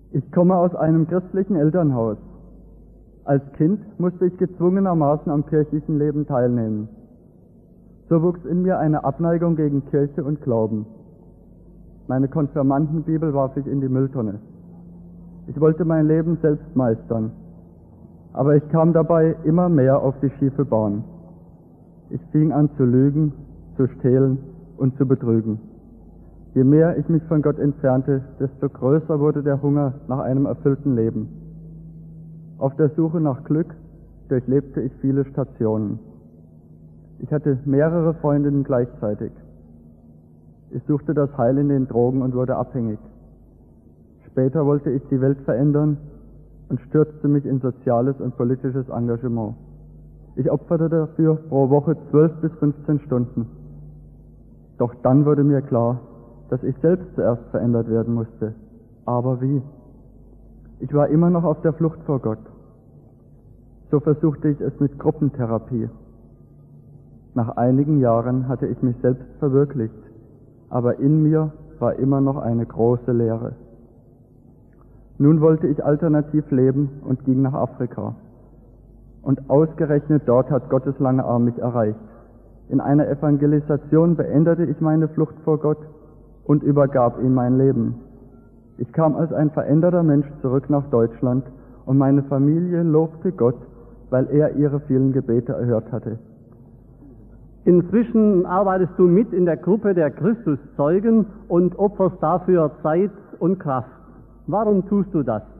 Ich komme aus einem christlichen Elternhaus. Als Kind musste ich gezwungenermaßen am kirchlichen Leben teilnehmen. So wuchs in mir eine Abneigung gegen Kirche und Glauben. Meine Konfirmandenbibel warf ich in die Mülltonne. Ich wollte mein Leben selbst meistern, aber ich kam dabei immer mehr auf die schiefe Bahn. Ich fing an zu lügen, zu stehlen und zu betrügen. Je mehr ich mich von Gott entfernte, desto größer wurde der Hunger nach einem erfüllten Leben. Auf der Suche nach Glück durchlebte ich viele Stationen. Ich hatte mehrere Freundinnen gleichzeitig. Ich suchte das Heil in den Drogen und wurde abhängig. Später wollte ich die Welt verändern und stürzte mich in soziales und politisches Engagement. Ich opferte dafür pro Woche 12 bis 15 Stunden. Doch dann wurde mir klar, dass ich selbst zuerst verändert werden musste. Aber wie? Ich war immer noch auf der Flucht vor Gott. So versuchte ich es mit Gruppentherapie. Nach einigen Jahren hatte ich mich selbst verwirklicht, aber in mir war immer noch eine große Leere. Nun wollte ich alternativ leben und ging nach Afrika. Und ausgerechnet dort hat Gottes lange Arm mich erreicht. In einer Evangelisation beendete ich meine Flucht vor Gott und übergab ihm mein Leben. Ich kam als ein veränderter Mensch zurück nach Deutschland und meine Familie lobte Gott, weil er ihre vielen Gebete erhört hatte. Inzwischen arbeitest du mit in der Gruppe der Christuszeugen und opferst dafür Zeit und Kraft. Warum tust du das?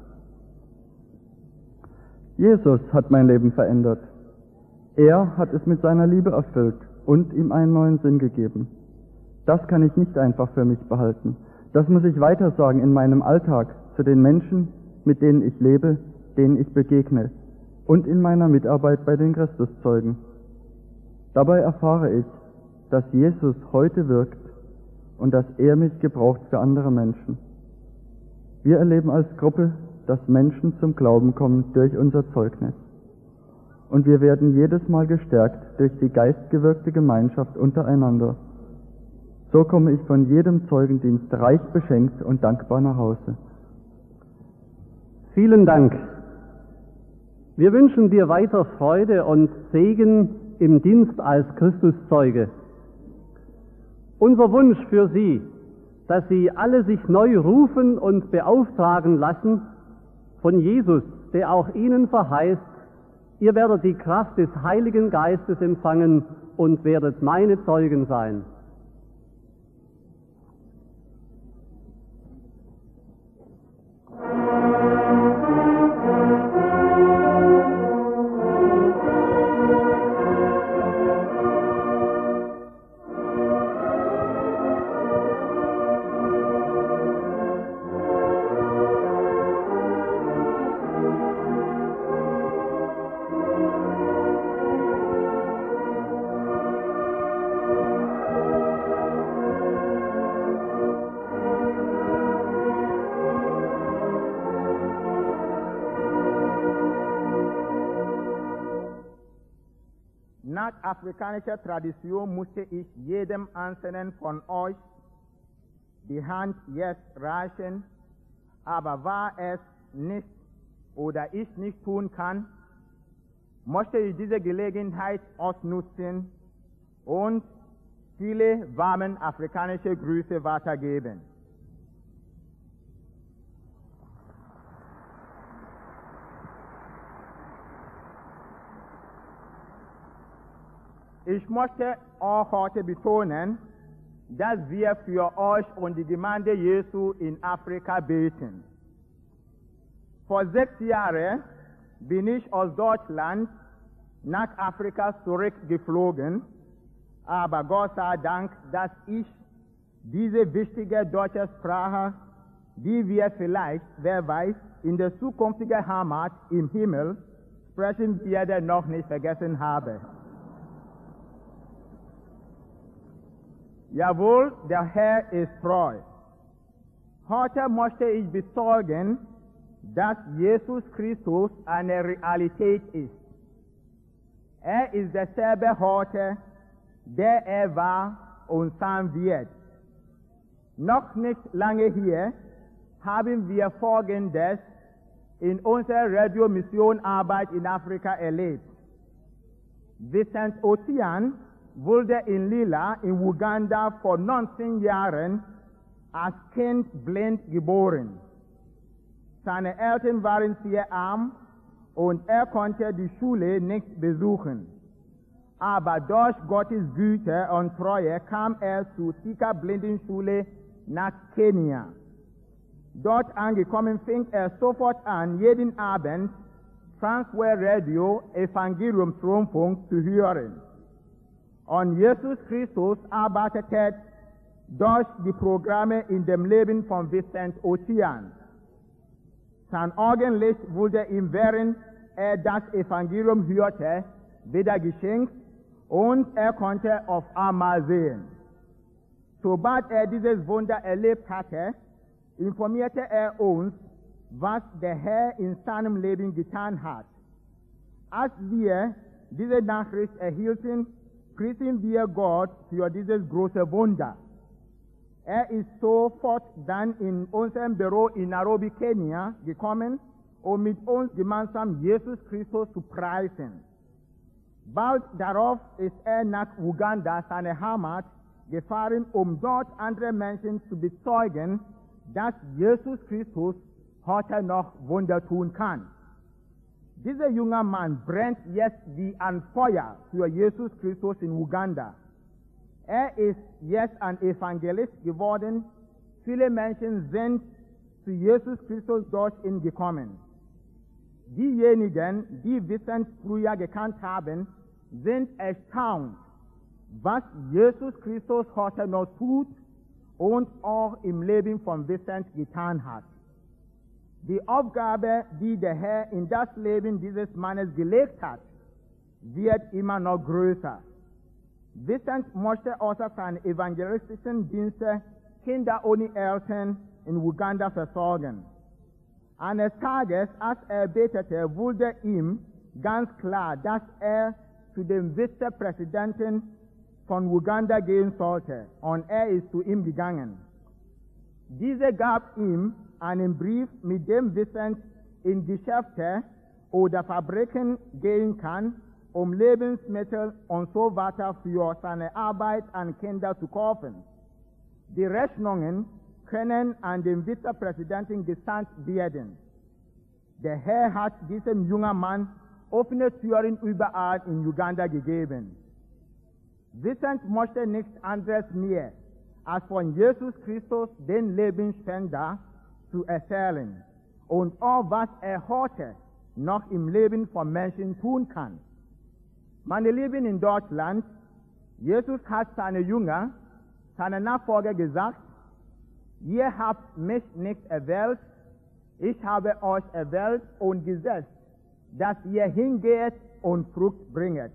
Jesus hat mein Leben verändert. Er hat es mit seiner Liebe erfüllt und ihm einen neuen Sinn gegeben. Das kann ich nicht einfach für mich behalten. Das muss ich weitersagen in meinem Alltag zu den Menschen, mit denen ich lebe, denen ich begegne und in meiner Mitarbeit bei den Christuszeugen. Dabei erfahre ich, dass Jesus heute wirkt und dass er mich gebraucht für andere Menschen. Wir erleben als Gruppe, dass Menschen zum Glauben kommen durch unser Zeugnis. Und wir werden jedes Mal gestärkt durch die geistgewirkte Gemeinschaft untereinander. So komme ich von jedem Zeugendienst reich beschenkt und dankbar nach Hause. Vielen Dank. Wir wünschen dir weiter Freude und Segen im Dienst als Christuszeuge. Unser Wunsch für Sie, dass Sie alle sich neu rufen und beauftragen lassen von Jesus, der auch Ihnen verheißt, ihr werdet die Kraft des Heiligen Geistes empfangen und werdet meine Zeugen sein. Nach afrikanischer Tradition musste ich jedem Einzelnen von euch die Hand jetzt reichen, aber war es nicht oder ich nicht tun kann, möchte ich diese Gelegenheit ausnutzen und viele warme afrikanische Grüße weitergeben. Ich möchte auch heute betonen, dass wir für euch und die Gemeinde Jesu in Afrika beten. Vor 6 Jahren bin ich aus Deutschland nach Afrika zurückgeflogen, aber Gott sei Dank, dass ich diese wichtige deutsche Sprache, die wir vielleicht, wer weiß, in der zukünftigen Heimat im Himmel sprechen werde, noch nicht vergessen habe. Jawohl, der Herr ist treu. Heute möchte ich bezeugen, dass Jesus Christus eine Realität ist. Er ist derselbe heute, der er war und sein wird. Noch nicht lange hier haben wir Folgendes in unserer Radio-Mission-Arbeit in Afrika erlebt. Vincent Otian wurde in Lila in Uganda vor 19 Jahren als Kind blind geboren. Seine Eltern waren sehr arm und er konnte die Schule nicht besuchen. Aber durch Gottes Güte und Treue kam er zur Thika Blindenschule nach Kenia. Dort angekommen fing er sofort an, jeden Abend Transworld Radio Evangeliumsrundfunk zu hören. Und Jesus Christus arbeitete durch die Programme in dem Leben von Vincent Otian. Sein Augenlicht wurde ihm, während er das Evangelium hörte, wieder geschenkt und er konnte auf einmal sehen. Sobald er dieses Wunder erlebt hatte, informierte er uns, was der Herr in seinem Leben getan hat. Als wir diese Nachricht erhielten, priesen wir Gott für dieses große Wunder. Er ist sofort dann in unserem Büro in Nairobi, Kenia, gekommen, um mit uns gemeinsam Jesus Christus zu preisen. Bald darauf ist er nach Uganda, seine Heimat, gefahren, um dort andere Menschen zu bezeugen, dass Jesus Christus heute noch Wunder tun kann. Dieser junge Mann brennt jetzt wie ein Feuer für Jesus Christus in Uganda. Er ist jetzt ein Evangelist geworden. Viele Menschen sind zu Jesus Christus durch ihn gekommen. Diejenigen, die Vincent früher gekannt haben, sind erstaunt, was Jesus Christus heute noch tut und auch im Leben von Vincent getan hat. Die Aufgabe, die der Herr in das Leben dieses Mannes gelegt hat, wird immer noch größer. Vincent möchte außer seinen evangelistischen Diensten Kinder ohne Eltern in Uganda versorgen. Eines Tages, als er betete, wurde ihm ganz klar, dass er zu dem Vizepräsidenten von Uganda gehen sollte, und er ist zu ihm gegangen. Dieser gab ihm einen Brief, mit dem Vincent in Geschäfte oder Fabriken gehen kann, um Lebensmittel und so weiter für seine Arbeit an Kinder zu kaufen. Die Rechnungen können an den Vizepräsidenten gesandt werden. Der Herr hat diesem jungen Mann offene Türen überall in Uganda gegeben. Vincent möchte nichts anderes mehr, als von Jesus Christus, den Lebensspender, zu erzählen und auch was er heute noch im Leben von Menschen tun kann. Meine Lieben in Deutschland, Jesus hat seine Jünger, seine Nachfolger gesagt: Ihr habt mich nicht erwählt, ich habe euch erwählt und gesetzt, dass ihr hingeht und Frucht bringet.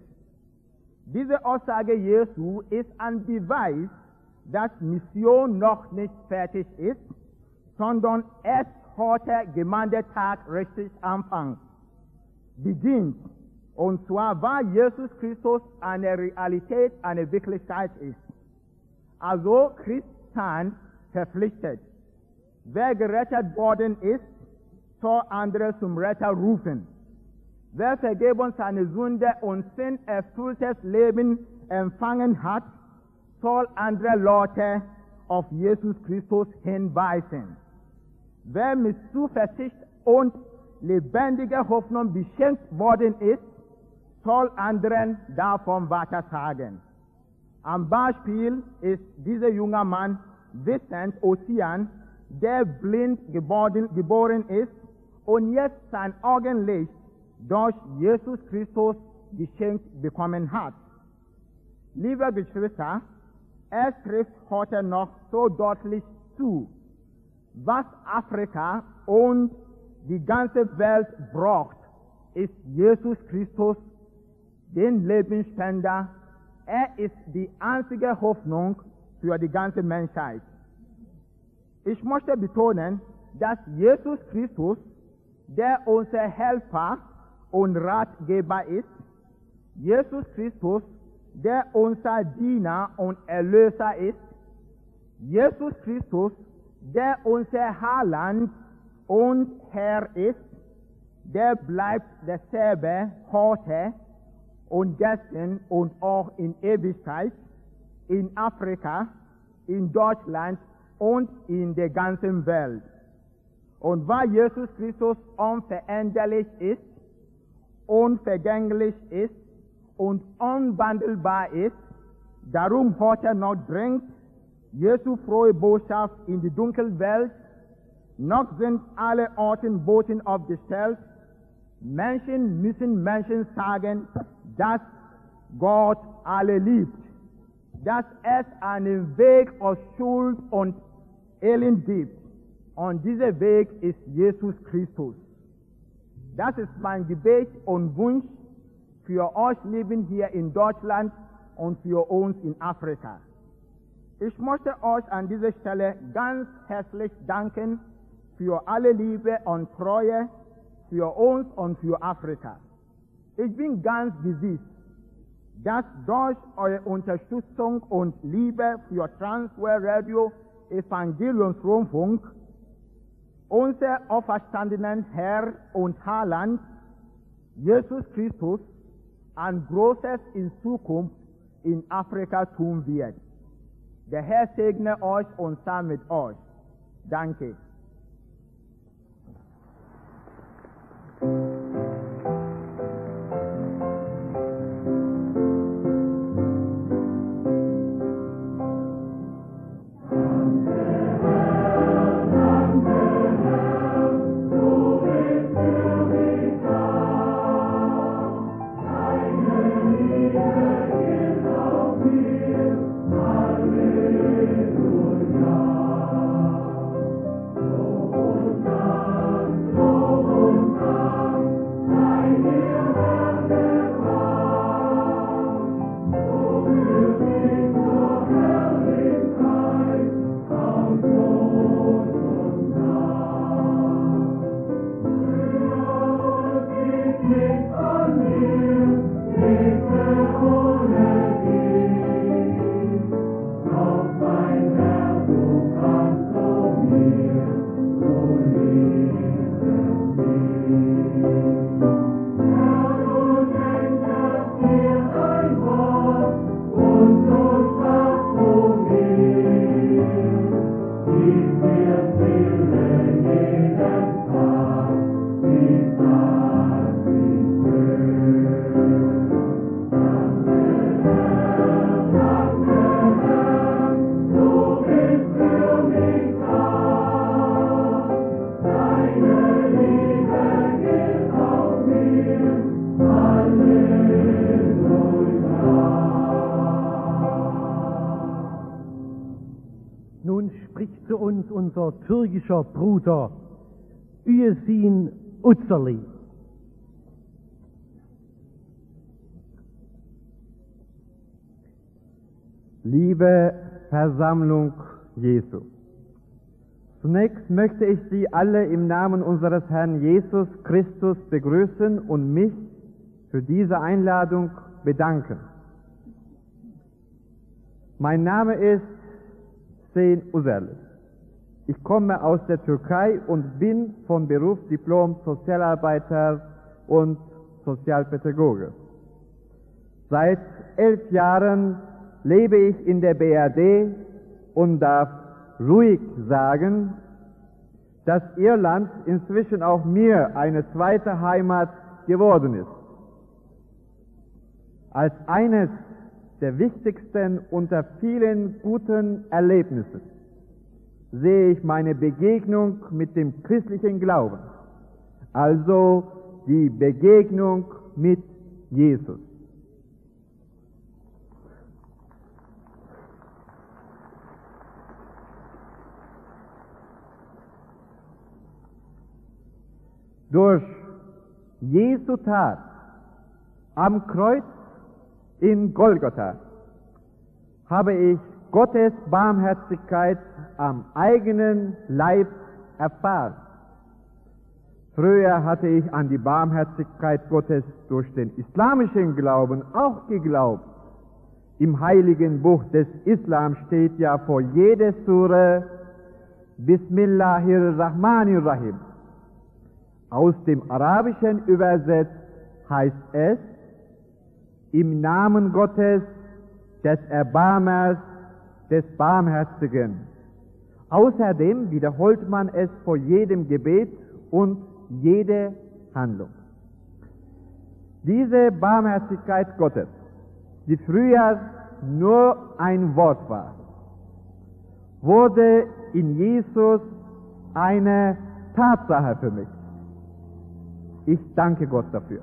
Diese Aussage Jesu ist ein Beweis, dass Mission noch nicht fertig ist, sondern erst heute Gemeindetag richtig anfängt, beginnt. Und zwar, weil Jesus Christus eine Realität, eine Wirklichkeit ist. Also Christen verpflichtet. Wer gerettet worden ist, soll andere zum Retter rufen. Wer Vergebung seiner Sünde und sinnerfülltes Leben empfangen hat, soll andere Leute auf Jesus Christus hinweisen. Wer mit Zuversicht und lebendiger Hoffnung beschenkt worden ist, soll anderen davon weitersagen. Am Beispiel ist dieser junge Mann Vincent Otian, der blind geboren ist und jetzt sein Augenlicht durch Jesus Christus geschenkt bekommen hat. Liebe Geschwister, es trifft heute noch so deutlich zu, was Afrika und die ganze Welt braucht, ist Jesus Christus, den Lebensspender. Er ist die einzige Hoffnung für die ganze Menschheit. Ich möchte betonen, dass Jesus Christus, der unser Helfer und Ratgeber ist, Jesus Christus, der unser Diener und Erlöser ist, Jesus Christus, der unser Heiland und Herr ist, der bleibt derselbe heute und gestern und auch in Ewigkeit, in Afrika, in Deutschland und in der ganzen Welt. Und weil Jesus Christus unveränderlich ist, unvergänglich ist und unwandelbar ist, darum heute noch dringt Jesu frohe Botschaft in die Dunkelwelt, noch sind alle Orten Boten aufgestellt. Menschen müssen Menschen sagen, dass Gott alle liebt, dass es einen Weg aus Schuld und Elend gibt. Und dieser Weg ist Jesus Christus. Das ist mein Gebet und Wunsch für euch Lieben hier in Deutschland und für uns in Afrika. Ich möchte euch an dieser Stelle ganz herzlich danken für alle Liebe und Treue für uns und für Afrika. Ich bin ganz gewiss, dass durch eure Unterstützung und Liebe für Transworld Radio Evangeliumsrundfunk unser auferstandenen Herr und Heiland, Jesus Christus, ein Großes in Zukunft in Afrika tun wird. Der Herr segne euch und sei mit euch. Danke. Unser türkischer Bruder Üyesin Uzerli. Liebe Versammlung Jesu, zunächst möchte ich Sie alle im Namen unseres Herrn Jesus Christus begrüßen und mich für diese Einladung bedanken. Mein Name ist Hüseyin Uzerli. Ich komme aus der Türkei und bin von Beruf Diplom-Sozialarbeiter und Sozialpädagoge. Seit 11 Jahren lebe ich in der BRD und darf ruhig sagen, dass Irland inzwischen auch mir eine zweite Heimat geworden ist. Als eines der wichtigsten unter vielen guten Erlebnissen sehe ich meine Begegnung mit dem christlichen Glauben, also die Begegnung mit Jesus. Durch Jesu Tat am Kreuz in Golgatha habe ich Gottes Barmherzigkeit am eigenen Leib erfahren. Früher hatte ich an die Barmherzigkeit Gottes durch den islamischen Glauben auch geglaubt. Im heiligen Buch des Islam steht ja vor jeder Sure: Bismillahirrahmanirrahim. Aus dem Arabischen übersetzt heißt es, im Namen Gottes, des Erbarmers, des Barmherzigen. Außerdem wiederholt man es vor jedem Gebet und jede Handlung. Diese Barmherzigkeit Gottes, die früher nur ein Wort war, wurde in Jesus eine Tatsache für mich. Ich danke Gott dafür.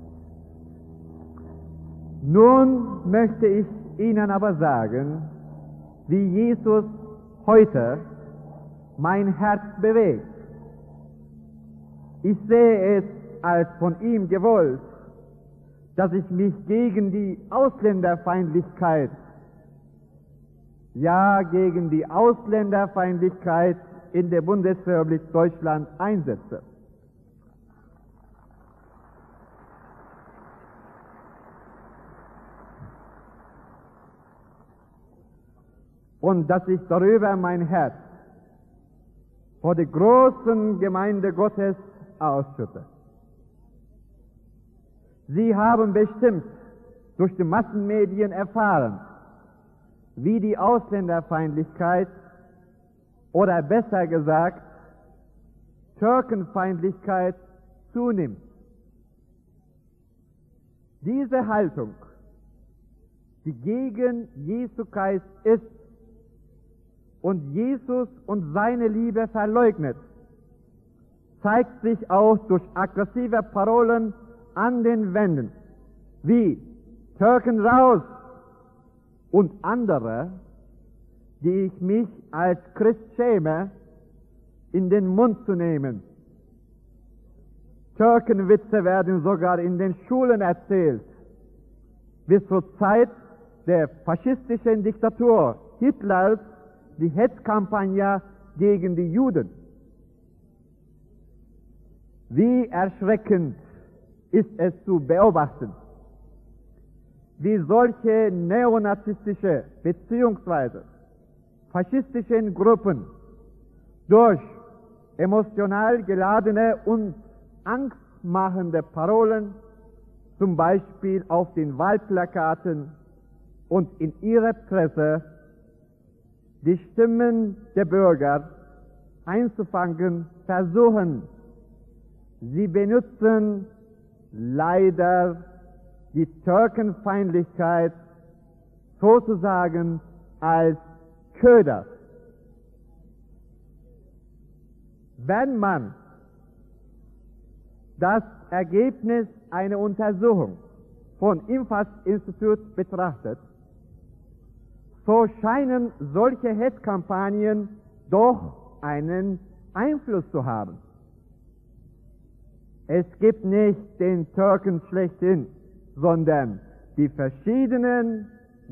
Nun möchte ich Ihnen aber sagen, wie Jesus heute mein Herz bewegt. Ich sehe es als von ihm gewollt, dass ich mich gegen die Ausländerfeindlichkeit, gegen die Ausländerfeindlichkeit in der Bundesrepublik Deutschland einsetze. Und dass ich darüber mein Herz vor der großen Gemeinde Gottes ausschütte. Sie haben bestimmt durch die Massenmedien erfahren, wie die Ausländerfeindlichkeit oder besser gesagt Türkenfeindlichkeit zunimmt. Diese Haltung, die gegen Jesu Geist ist und Jesus und seine Liebe verleugnet, zeigt sich auch durch aggressive Parolen an den Wänden, wie Türken raus und andere, die ich mich als Christ schäme, in den Mund zu nehmen. Türkenwitze werden sogar in den Schulen erzählt, bis zur Zeit der faschistischen Diktatur Hitlers die Hetzkampagne gegen die Juden. Wie erschreckend ist es zu beobachten, wie solche neonazistische bzw. faschistischen Gruppen durch emotional geladene und angstmachende Parolen, zum Beispiel auf den Wahlplakaten und in ihrer Presse, die Stimmen der Bürger einzufangen versuchen. Sie benutzen leider die Türkenfeindlichkeit sozusagen als Köder. Wenn man das Ergebnis einer Untersuchung von IMFAS-Institut betrachtet, so scheinen solche Hetzkampagnen doch einen Einfluss zu haben. Es gibt nicht den Türken schlechthin, sondern die verschiedenen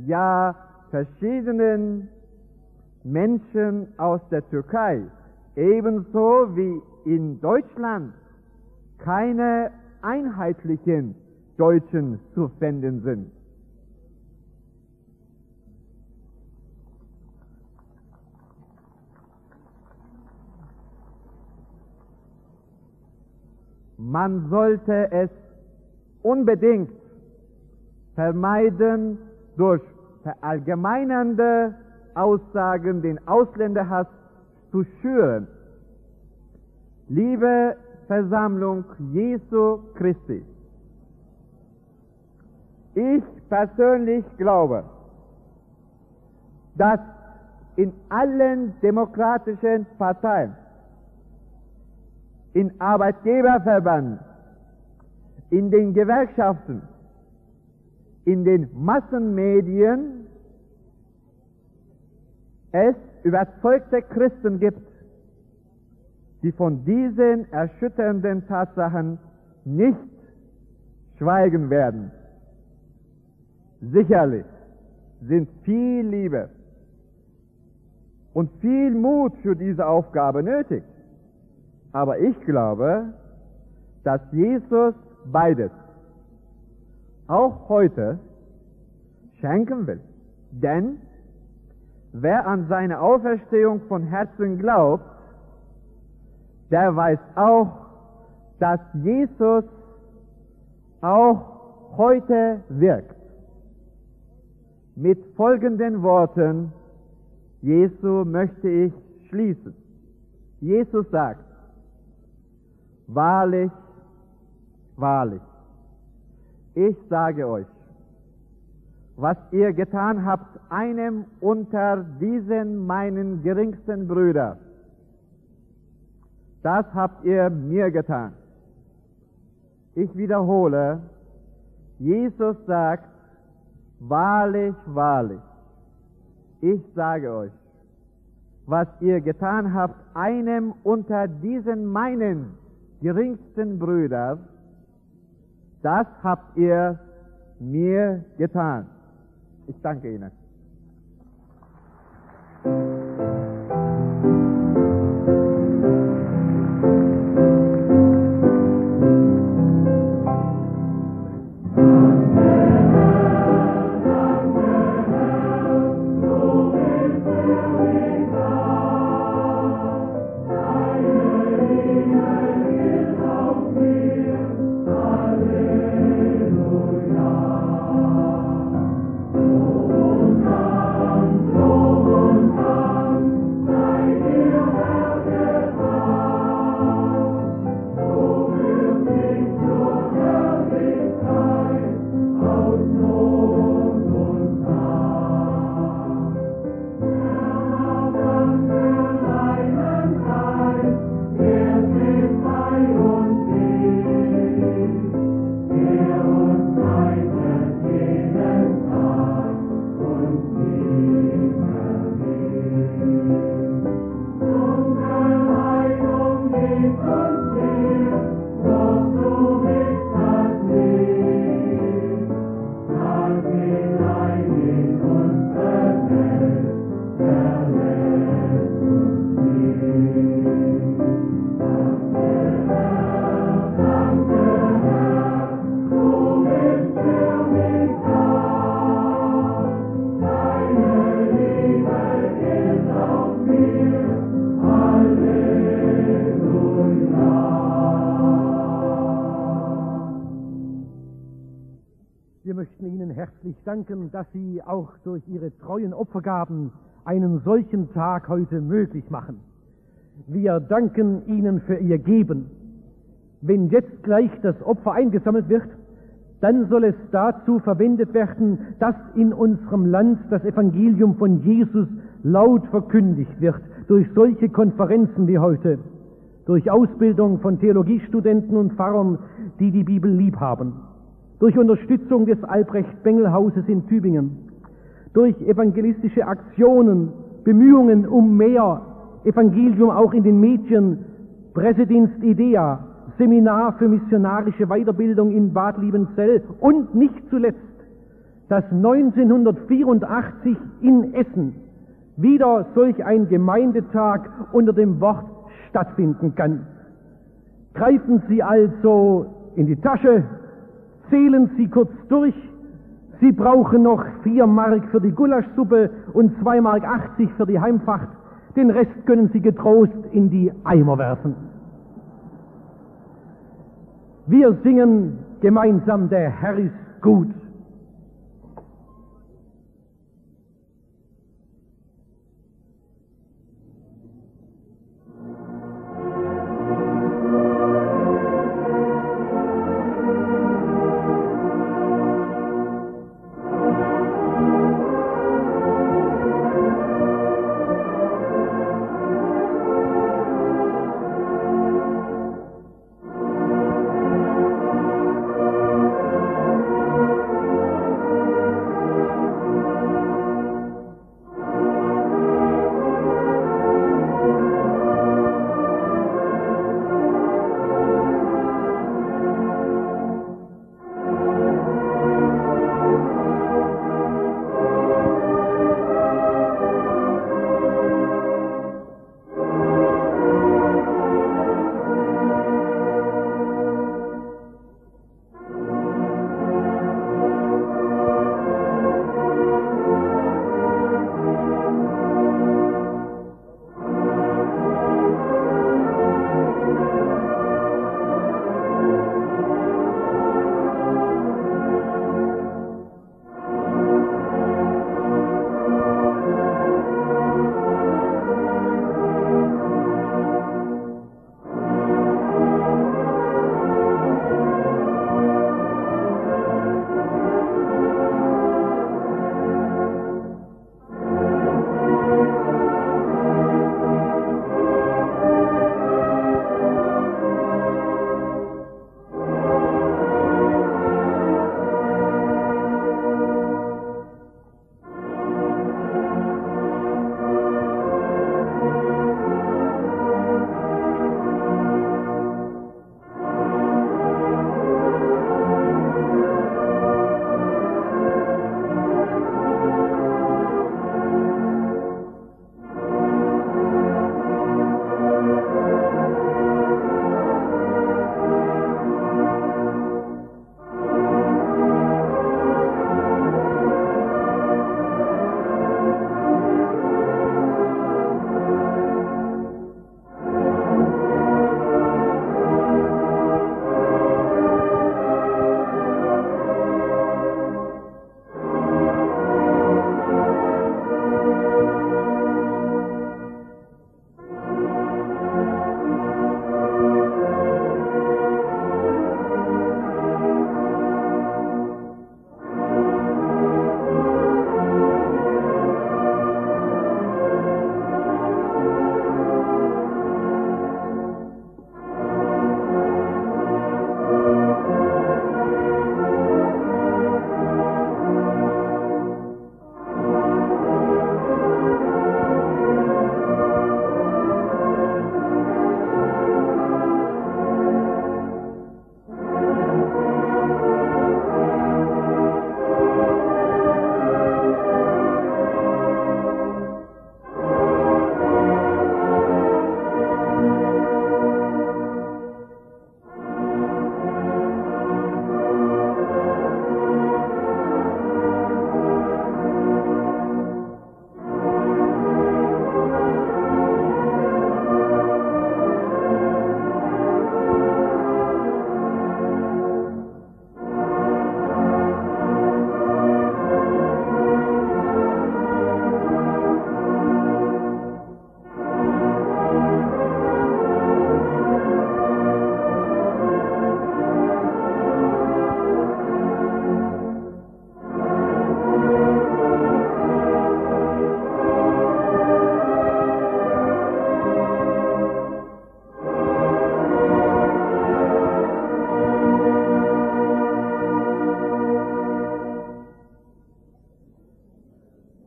Menschen aus der Türkei, ebenso wie in Deutschland keine einheitlichen Deutschen zu finden sind. Man sollte es unbedingt vermeiden, durch verallgemeinernde Aussagen den Ausländerhass zu schüren. Liebe Versammlung Jesu Christi, ich persönlich glaube, dass in allen demokratischen Parteien, in Arbeitgeberverbänden, in den Gewerkschaften, in den Massenmedien es überzeugte Christen gibt, die von diesen erschütternden Tatsachen nicht schweigen werden. Sicherlich sind viel Liebe und viel Mut für diese Aufgabe nötig. Aber ich glaube, dass Jesus beides auch heute schenken will. Denn wer an seine Auferstehung von Herzen glaubt, der weiß auch, dass Jesus auch heute wirkt. Mit folgenden Worten Jesu möchte ich schließen. Jesus sagt: Wahrlich, wahrlich, ich sage euch, was ihr getan habt einem unter diesen meinen geringsten Brüdern, das habt ihr mir getan. Ich wiederhole, Jesus sagt: Wahrlich, wahrlich, ich sage euch, was ihr getan habt einem unter diesen meinen geringsten Brüdern, das habt ihr mir getan. Ich danke Ihnen. Wir möchten Ihnen herzlich danken, dass Sie auch durch Ihre treuen Opfergaben einen solchen Tag heute möglich machen. Wir danken Ihnen für Ihr Geben. Wenn jetzt gleich das Opfer eingesammelt wird, dann soll es dazu verwendet werden, dass in unserem Land das Evangelium von Jesus laut verkündigt wird, durch solche Konferenzen wie heute, durch Ausbildung von Theologiestudenten und Pfarrern, die die Bibel lieb haben, durch Unterstützung des Albrecht-Bengel-Hauses in Tübingen, durch evangelistische Aktionen, Bemühungen um mehr Evangelium auch in den Medien, Pressedienst IDEA, Seminar für missionarische Weiterbildung in Bad Liebenzell und nicht zuletzt, dass 1984 in Essen wieder solch ein Gemeindetag unter dem Wort stattfinden kann. Greifen Sie also in die Tasche, zählen Sie kurz durch. Sie brauchen noch 4 Mark für die Gulaschsuppe und 2,80 Mark für die Heimfahrt. Den Rest können Sie getrost in die Eimer werfen. Wir singen gemeinsam: Der Herr ist gut.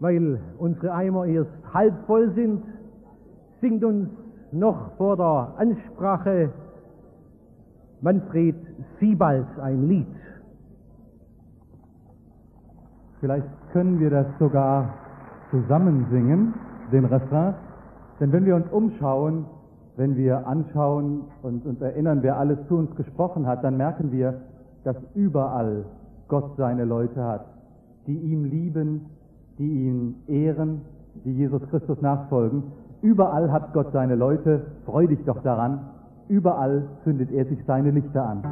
weil unsere Eimer erst halb voll sind, singt uns noch vor der Ansprache Manfred Siebald ein Lied. Vielleicht können wir das sogar zusammen singen, den Refrain. Denn wenn wir uns umschauen, wenn wir anschauen und uns erinnern, wer alles zu uns gesprochen hat, dann merken wir, dass überall Gott seine Leute hat, die ihm lieben, die ihn ehren, die Jesus Christus nachfolgen. Überall hat Gott seine Leute, freu dich doch daran, überall zündet er sich seine Lichter an.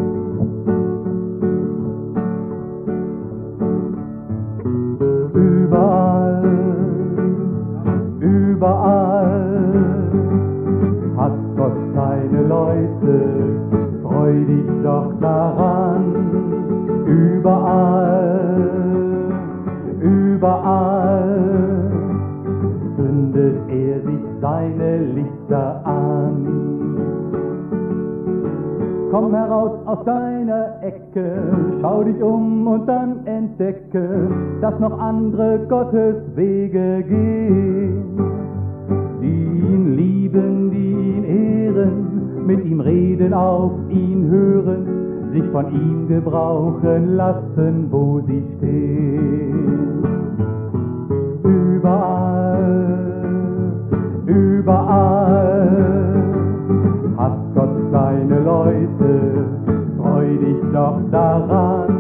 Überall hat Gott seine Leute, freu dich doch daran. Überall zündet er sich seine Lichter an. Komm heraus aus deiner Ecke, schau dich um und dann entdecke, dass noch andere Gottes Wege gehen, die ihn lieben, die ihn ehren, mit ihm reden, auf ihn hören, sich von ihm gebrauchen lassen, wo sie stehen. Überall hat Gott seine Leute, freu dich doch daran.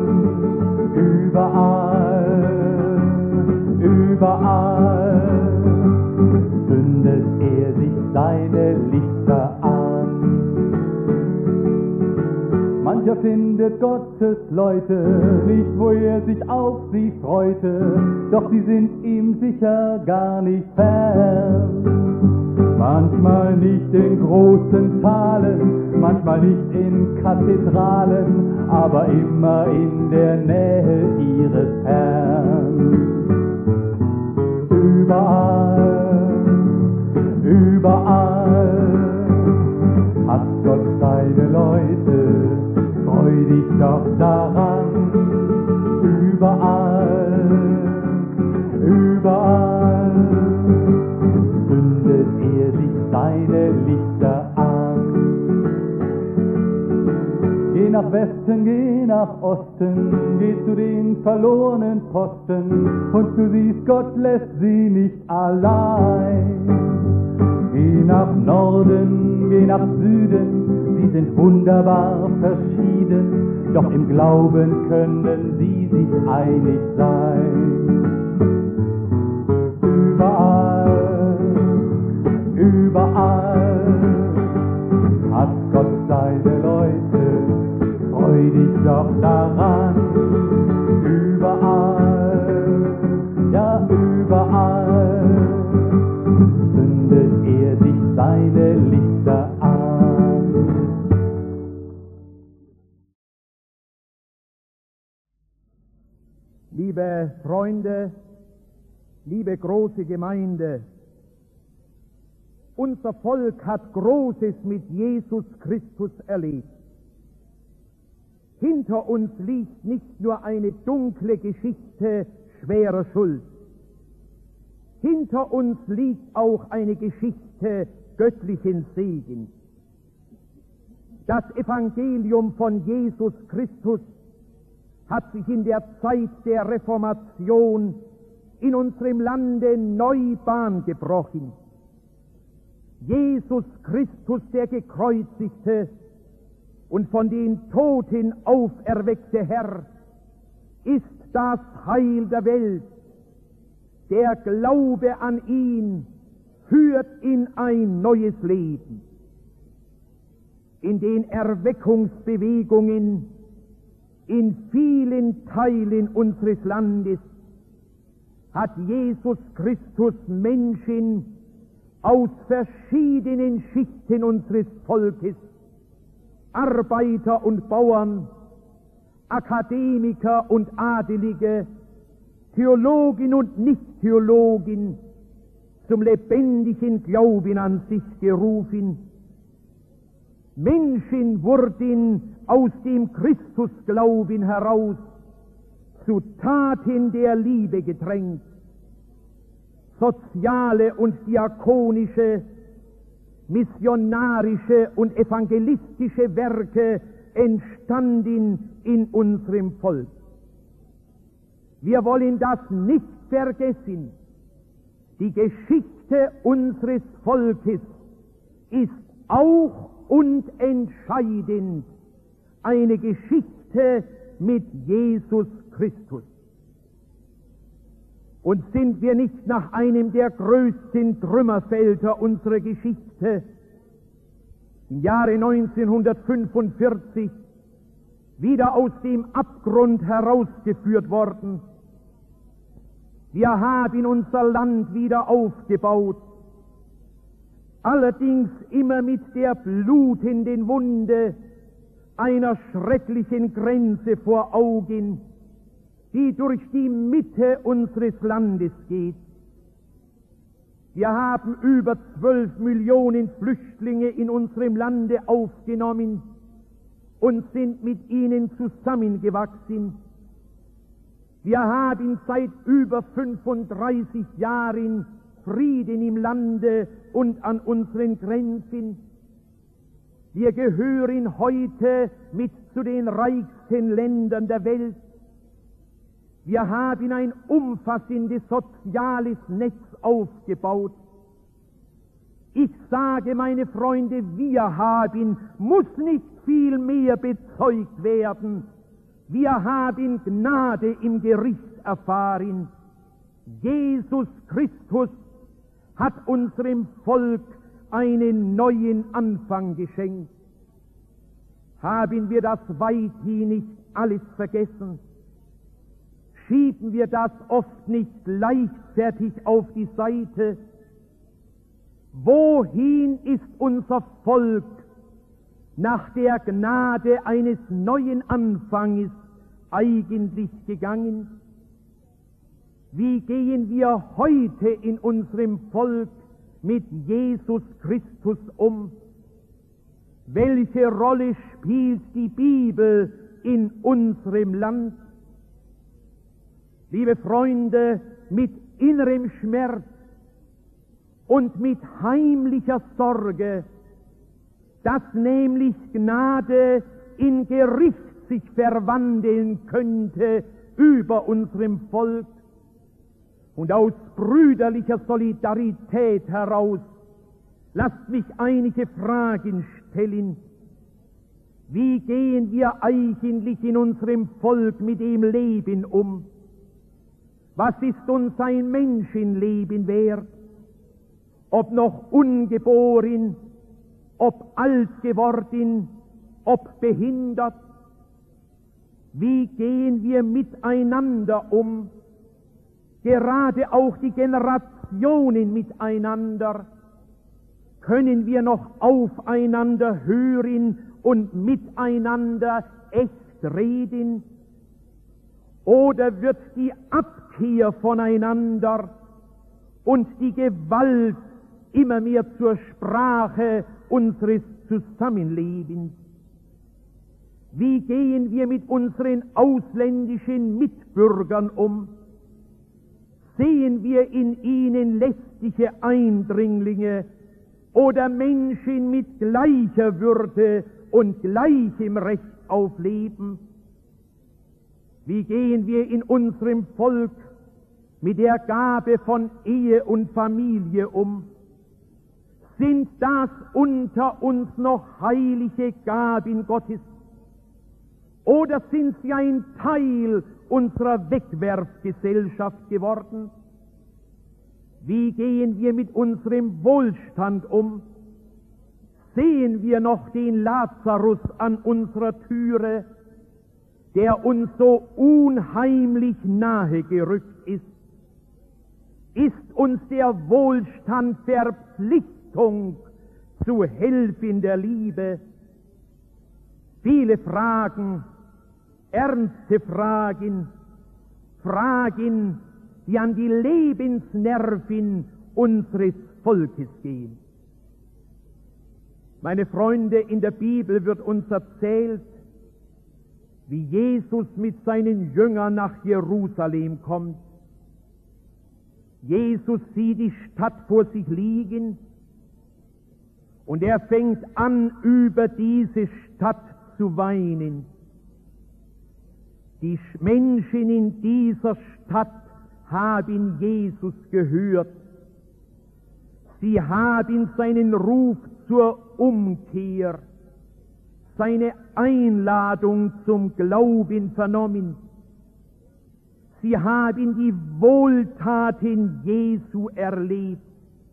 Überall zündet er sich seine Lichter an. Mancher findet Gottes Leute nicht, wo er sich auf sie freute, doch sie sind ihm sicher gar nicht fern. Manchmal nicht in großen Zahlen, manchmal nicht in Kathedralen, aber immer in der Nähe ihres Herrn. Überall hat Gott seine Leute, freu dich doch daran. Überall zündet er sich seine Lichter an. Geh nach Westen, geh nach Osten, geh zu den verlorenen Posten und du siehst, Gott lässt sie nicht allein. Geh nach Norden, geh nach Süden, sie sind wunderbar verschieden, doch im Glauben können sie sich einig sein. Überall hat Gott seine Leute, freu dich doch daran. Überall zündet er sich seine Lichter an. Liebe Freunde, liebe große Gemeinde, unser Volk hat Großes mit Jesus Christus erlebt. Hinter uns liegt nicht nur eine dunkle Geschichte schwerer Schuld. Hinter uns liegt auch eine Geschichte göttlichen Segens. Das Evangelium von Jesus Christus hat sich in der Zeit der Reformation in unserem Lande neu Bahn gebrochen. Jesus Christus, der gekreuzigte und von den Toten auferweckte Herr, ist das Heil der Welt. Der Glaube an ihn führt in ein neues Leben. In den Erweckungsbewegungen in vielen Teilen unseres Landes hat Jesus Christus Menschen aus verschiedenen Schichten unseres Volkes, Arbeiter und Bauern, Akademiker und Adelige, Theologen und Nicht-Theologen zum lebendigen Glauben an sich gerufen. Menschen wurden aus dem Christusglauben heraus zu Taten der Liebe gedrängt. soziale und diakonische, missionarische und evangelistische Werke entstanden in unserem Volk. Wir wollen das nicht vergessen. Die Geschichte unseres Volkes ist auch und entscheidend eine Geschichte mit Jesus Christus. Und sind wir nicht nach einem der größten Trümmerfelder unserer Geschichte im Jahre 1945 wieder aus dem Abgrund herausgeführt worden? Wir haben unser Land wieder aufgebaut, allerdings immer mit der blutenden Wunde einer schrecklichen Grenze vor Augen, die durch die Mitte unseres Landes geht. Wir haben über 12 Millionen Flüchtlinge in unserem Lande aufgenommen und sind mit ihnen zusammengewachsen. Wir haben seit über 35 Jahren Frieden im Lande und an unseren Grenzen. Wir gehören heute mit zu den reichsten Ländern der Welt. Wir haben ein umfassendes soziales Netz aufgebaut. Ich sage, meine Freunde, wir haben, muss nicht viel mehr bezeugt werden. Wir haben Gnade im Gericht erfahren. Jesus Christus hat unserem Volk einen neuen Anfang geschenkt. Haben wir das weithin nicht alles vergessen? Schieben wir das oft nicht leichtfertig auf die Seite? Wohin ist unser Volk nach der Gnade eines neuen Anfanges eigentlich gegangen? Wie gehen wir heute in unserem Volk mit Jesus Christus um? Welche Rolle spielt die Bibel in unserem Land? Liebe Freunde, mit innerem Schmerz und mit heimlicher Sorge, dass nämlich Gnade in Gericht sich verwandeln könnte über unserem Volk, und aus brüderlicher Solidarität heraus, lasst mich einige Fragen stellen. Wie gehen wir eigentlich in unserem Volk mit dem Leben um? Was ist uns ein Menschenleben wert? Ob noch ungeboren, ob alt geworden, ob behindert? Wie gehen wir miteinander um? Gerade auch die Generationen miteinander. Können wir noch aufeinander hören und miteinander echt reden? Oder wird die Abkehr voneinander und die Gewalt immer mehr zur Sprache unseres Zusammenlebens? Wie gehen wir mit unseren ausländischen Mitbürgern um? Sehen wir in ihnen lästige Eindringlinge oder Menschen mit gleicher Würde und gleichem Recht auf Leben? Wie gehen wir in unserem Volk mit der Gabe von Ehe und Familie um? Sind das unter uns noch heilige Gaben Gottes? Oder sind sie ein Teil unserer Wegwerfgesellschaft geworden? Wie gehen wir mit unserem Wohlstand um? Sehen wir noch den Lazarus an unserer Türe, der uns so unheimlich nahe gerückt ist? Ist uns der Wohlstand Verpflichtung zu helfender Liebe? Viele Fragen, ernste Fragen, Fragen, die an die Lebensnerven unseres Volkes gehen. Meine Freunde, in der Bibel wird uns erzählt, wie Jesus mit seinen Jüngern nach Jerusalem kommt. Jesus sieht die Stadt vor sich liegen und er fängt an, über diese Stadt zu weinen. Die Menschen in dieser Stadt haben Jesus gehört. Sie haben seinen Ruf zur Umkehr, seine Einladung zum Glauben vernommen. Sie haben die Wohltaten Jesu erlebt,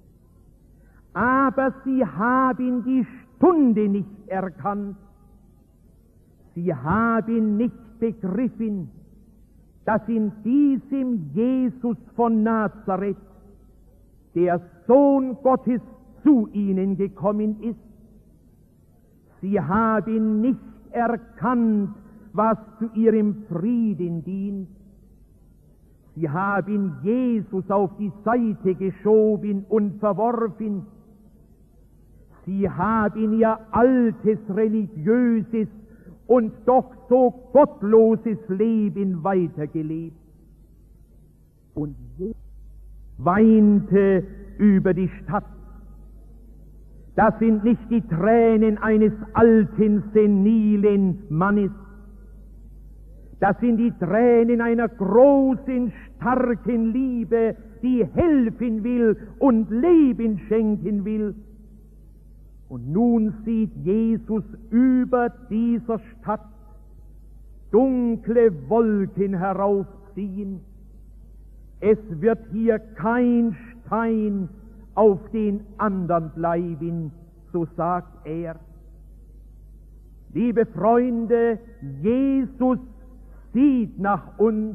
aber sie haben die Stunde nicht erkannt. Sie haben nicht begriffen, dass in diesem Jesus von Nazareth der Sohn Gottes zu ihnen gekommen ist. Sie haben nicht erkannt, was zu ihrem Frieden dient. Sie haben Jesus auf die Seite geschoben und verworfen. Sie haben ihr altes, religiöses und doch so gottloses Leben weitergelebt. Und Jesus weinte über die Stadt. Das sind nicht die Tränen eines alten, senilen Mannes. Das sind die Tränen einer großen, starken Liebe, die helfen will und Leben schenken will. Und nun sieht Jesus über dieser Stadt dunkle Wolken heraufziehen. Es wird hier kein Stein auf den anderen bleiben, so sagt er. Liebe Freunde, Jesus sieht nach uns.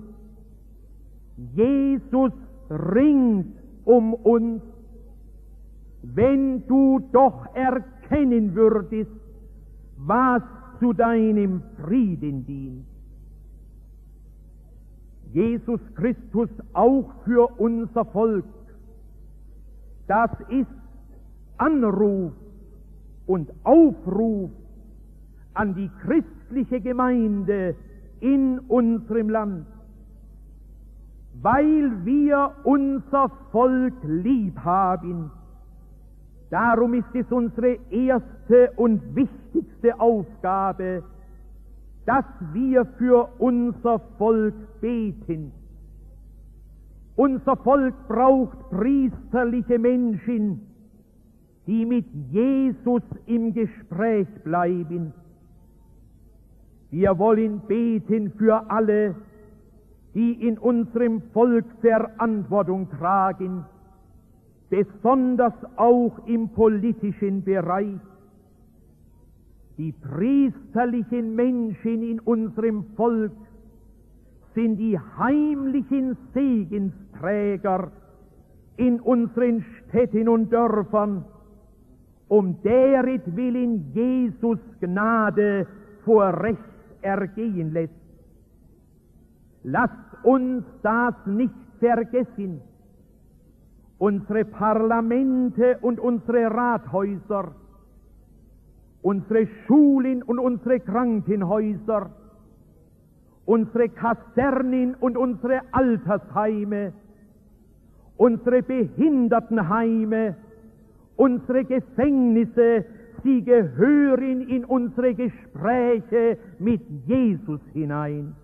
Jesus ringt um uns. Wenn du doch erkennen würdest, was zu deinem Frieden dient. Jesus Christus auch für unser Volk. Das ist Anruf und Aufruf an die christliche Gemeinde in unserem Land. Weil wir unser Volk lieb haben, darum ist es unsere erste und wichtigste Aufgabe, dass wir für unser Volk beten. Unser Volk braucht priesterliche Menschen, die mit Jesus im Gespräch bleiben. Wir wollen beten für alle, die in unserem Volk Verantwortung tragen, besonders auch im politischen Bereich. Die priesterlichen Menschen in unserem Volk sind die heimlichen Segensträger in unseren Städten und Dörfern, um deretwillen Jesus Gnade vor Recht ergehen lässt. Lasst uns das nicht vergessen. Unsere Parlamente und unsere Rathäuser, unsere Schulen und unsere Krankenhäuser, unsere Kasernen und unsere Altersheime, unsere Behindertenheime, unsere Gefängnisse, sie gehören in unsere Gespräche mit Jesus hinein.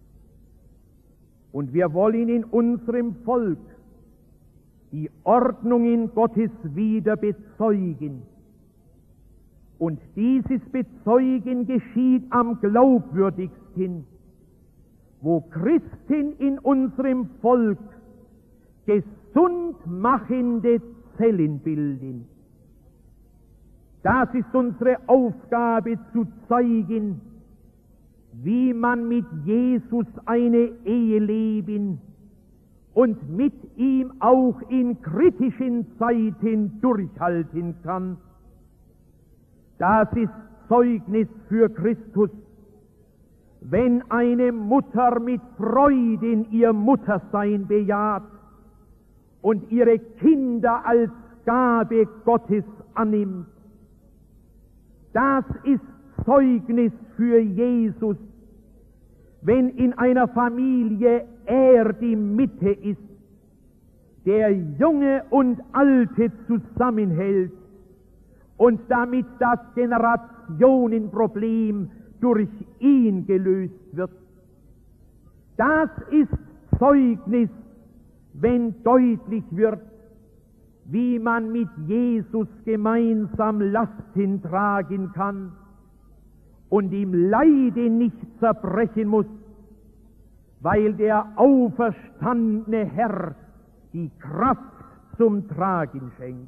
Und wir wollen in unserem Volk die Ordnungen Gottes wieder bezeugen. Und dieses Bezeugen geschieht am glaubwürdigsten, wo Christen in unserem Volk gesund machende Zellen bilden. Das ist unsere Aufgabe, zu zeigen, wie man mit Jesus eine Ehe leben und mit ihm auch in kritischen Zeiten durchhalten kann. Das ist Zeugnis für Christus, wenn eine Mutter mit Freuden ihr Muttersein bejaht und ihre Kinder als Gabe Gottes annimmt. Das ist Zeugnis für Jesus, wenn in einer Familie er die Mitte ist, der Junge und Alte zusammenhält und damit das Generationenproblem durch ihn gelöst wird. Das ist Zeugnis, wenn deutlich wird, wie man mit Jesus gemeinsam Lasten tragen kann und im Leide nicht zerbrechen muss, weil der auferstandene Herr die Kraft zum Tragen schenkt.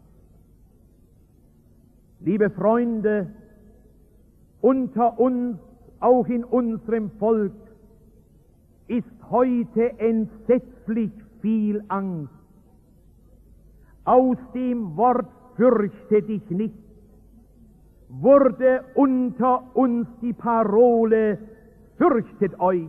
Liebe Freunde, unter uns, auch in unserem Volk, ist heute entsetzlich viel Angst. Aus dem Wort "Fürchte dich nicht" wurde unter uns die Parole "Fürchtet euch".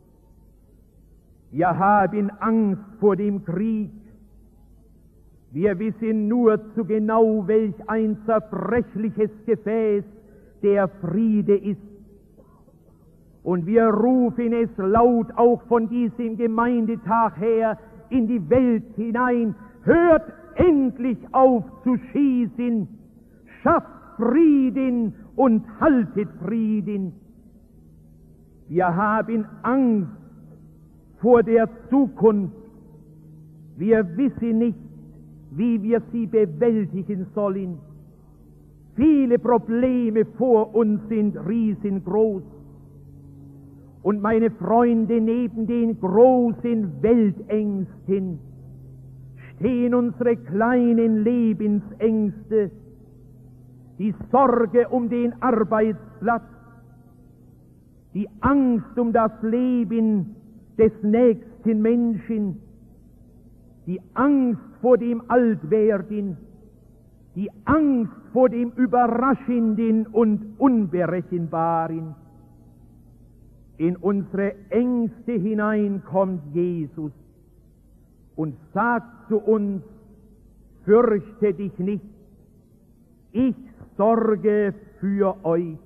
Wir haben Angst vor dem Krieg. Wir wissen nur zu genau, welch ein zerbrechliches Gefäß der Friede ist. Und wir rufen es laut auch von diesem Gemeindetag her in die Welt hinein: Hört endlich auf zu schießen, schafft Frieden und haltet Frieden. Wir haben Angst vor der Zukunft. Wir wissen nicht, wie wir sie bewältigen sollen. Viele Probleme vor uns sind riesengroß. Und meine Freunde, neben den großen Weltängsten stehen unsere kleinen Lebensängste, die Sorge um den Arbeitsplatz, die Angst um das Leben des nächsten Menschen, die Angst vor dem Altwerden, die Angst vor dem Überraschenden und Unberechenbaren. In unsere Ängste hinein kommt Jesus und sagt zu uns: Fürchte dich nicht, ich sorge für euch.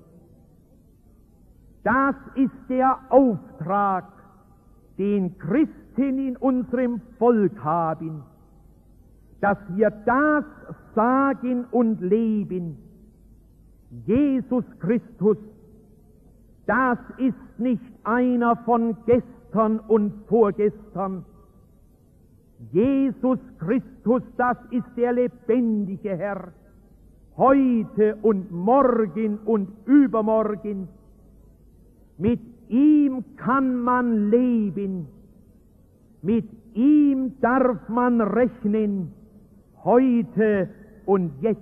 Das ist der Auftrag, den Christen in unserem Volk haben, dass wir das sagen und leben. Jesus Christus, das ist nicht einer von gestern und vorgestern. Jesus Christus, das ist der lebendige Herr, heute und morgen und übermorgen. Mit ihm kann man leben, mit ihm darf man rechnen, heute und jetzt.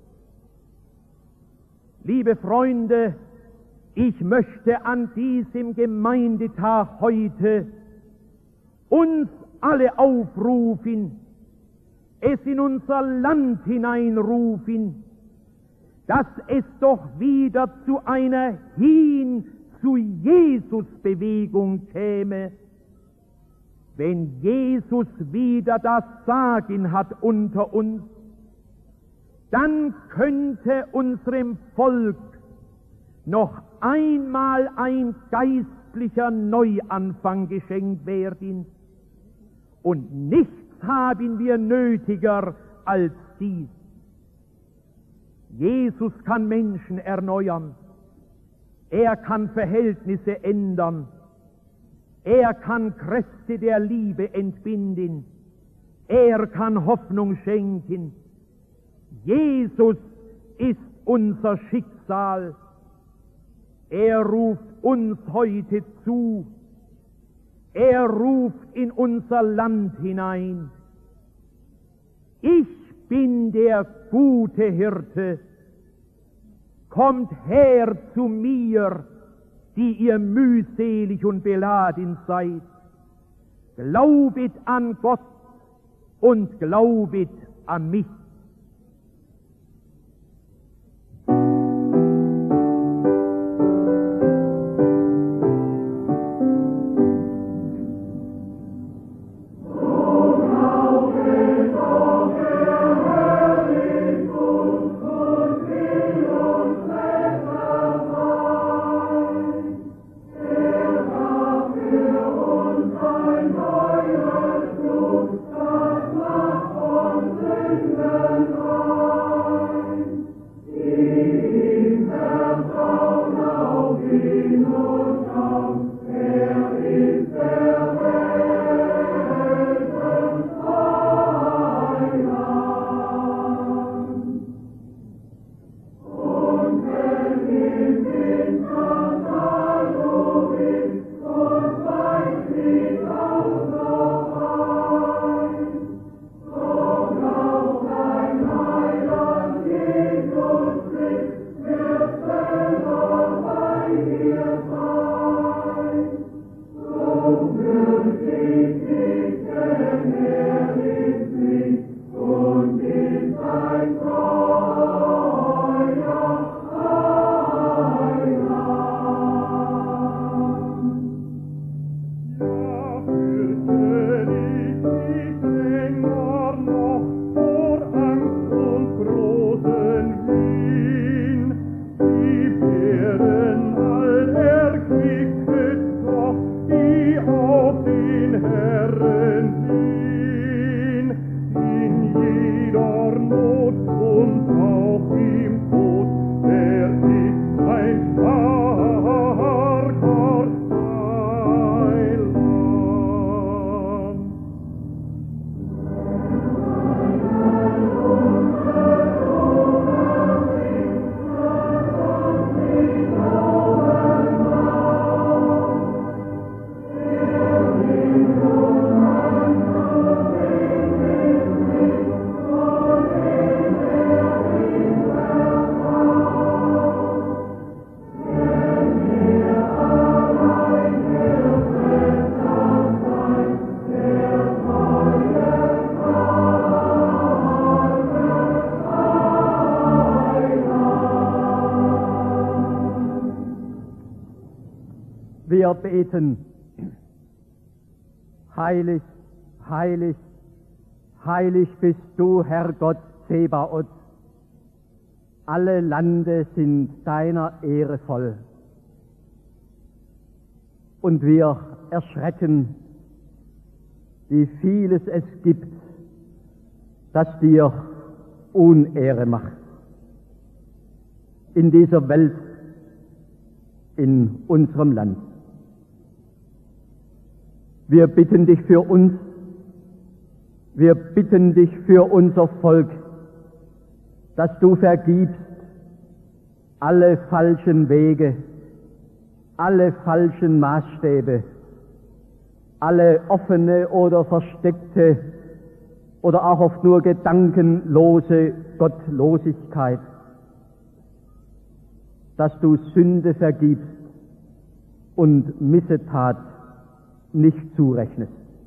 Liebe Freunde, ich möchte an diesem Gemeindetag heute uns alle aufrufen, es in unser Land hineinrufen, dass es doch wieder zu einer Hin zu Jesus-Bewegung käme. Wenn Jesus wieder das Sagen hat unter uns, dann könnte unserem Volk noch einmal ein geistlicher Neuanfang geschenkt werden. Und nichts haben wir nötiger als dies. Jesus kann Menschen erneuern. Er kann Verhältnisse ändern. Er kann Kräfte der Liebe entbinden. Er kann Hoffnung schenken. Jesus ist unser Schicksal. Er ruft uns heute zu. Er ruft in unser Land hinein. Ich bin der gute Hirte. Kommt her zu mir, die ihr mühselig und beladen seid. Glaubet an Gott und glaubet an mich. Ein neues Blut, das Wir beten: Heilig, heilig, heilig bist du, Herr Gott Zebaoth. Alle Lande sind deiner Ehre voll. Und wir erschrecken, wie vieles es gibt, das dir Unehre macht. In dieser Welt, in unserem Land. Wir bitten dich für uns, wir bitten dich für unser Volk, dass du vergibst alle falschen Wege, alle falschen Maßstäbe, alle offene oder versteckte oder auch oft nur gedankenlose Gottlosigkeit, dass du Sünde vergibst und Missetat nicht zurechnest.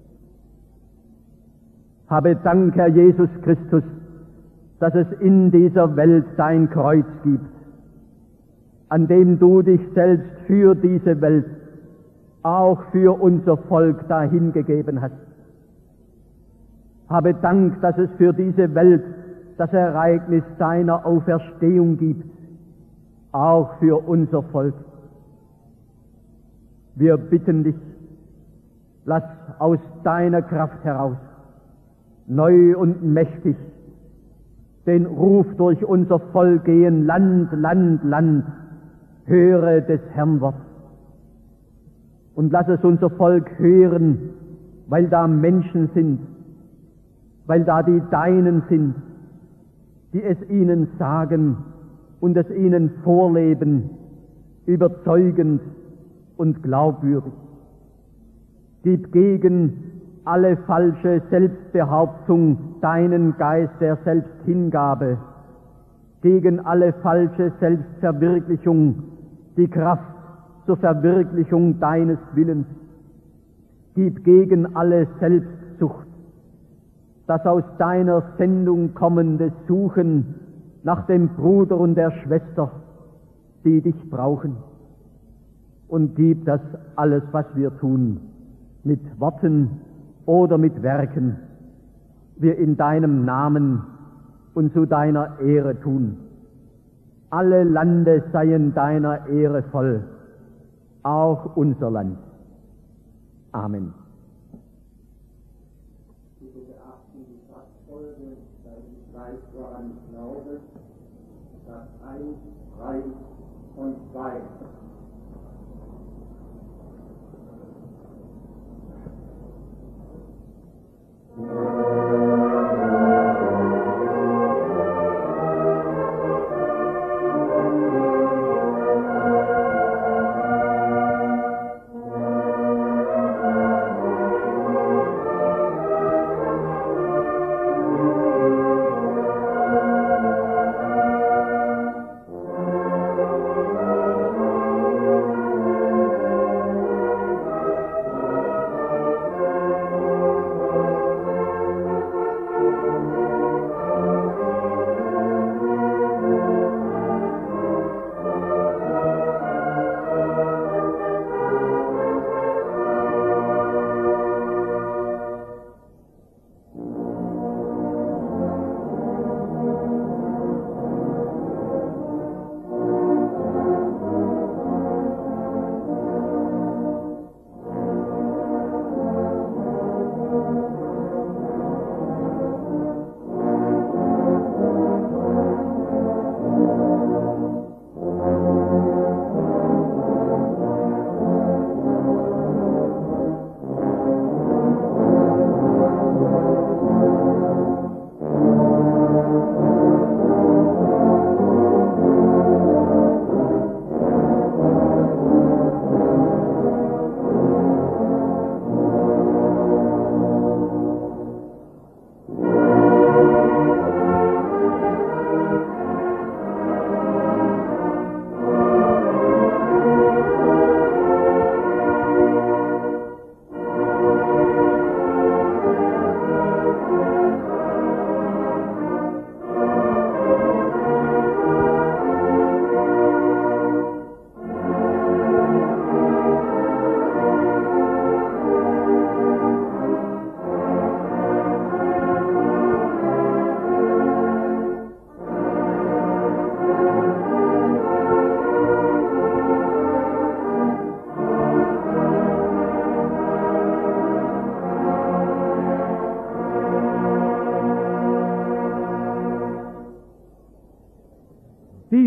Habe Dank, Herr Jesus Christus, dass es in dieser Welt dein Kreuz gibt, an dem du dich selbst für diese Welt, auch für unser Volk dahingegeben hast. Habe Dank, dass es für diese Welt das Ereignis deiner Auferstehung gibt, auch für unser Volk. Wir bitten dich, lass aus deiner Kraft heraus, neu und mächtig, den Ruf durch unser Volk gehen: Land, Land, Land, höre des Herrn Wort. Und lass es unser Volk hören, weil da Menschen sind, weil da die Deinen sind, die es ihnen sagen und es ihnen vorleben, überzeugend und glaubwürdig. Gib gegen alle falsche Selbstbehauptung deinen Geist der Selbsthingabe, gegen alle falsche Selbstverwirklichung die Kraft zur Verwirklichung deines Willens. Gib gegen alle Selbstsucht das aus deiner Sendung kommende Suchen nach dem Bruder und der Schwester, die dich brauchen. Und gib, dass alles, was wir tun, mit Worten oder mit Werken, wir in deinem Namen und zu deiner Ehre tun. Alle Lande seien deiner Ehre voll, auch unser Land. Amen. Bitte beachten die Satzfolge, dass ich gleich daran glaube, dass 1, 3 und 2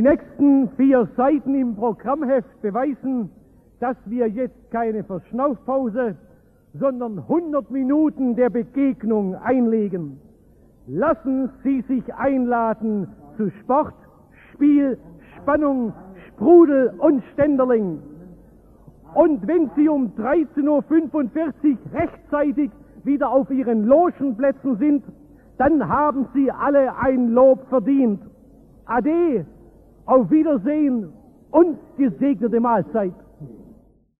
nächsten 4 Seiten im Programmheft beweisen, dass wir jetzt keine Verschnaufpause, sondern 100 Minuten der Begegnung einlegen. Lassen Sie sich einladen zu Sport, Spiel, Spannung, Sprudel und Ständerling. Und wenn Sie um 13:45 Uhr rechtzeitig wieder auf Ihren Logenplätzen sind, dann haben Sie alle ein Lob verdient. Ade, auf Wiedersehen und gesegnete Mahlzeit.